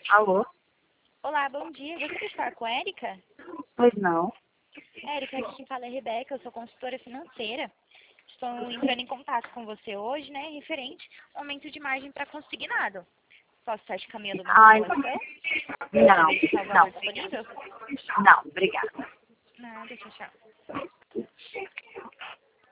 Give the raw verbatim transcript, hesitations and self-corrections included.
Alô? Olá, bom dia. Gostaria de falar com a Érica? Pois não. Érica, aqui quem fala é a Rebeca, eu sou consultora financeira. Estou entrando em contato com você hoje, né, referente ao aumento de margem para consignado. Posso estar te caminhando uma Ai, simulação? não, Ver se está o não. valor disponível? Não, obrigada. Nada, tchau, tchau.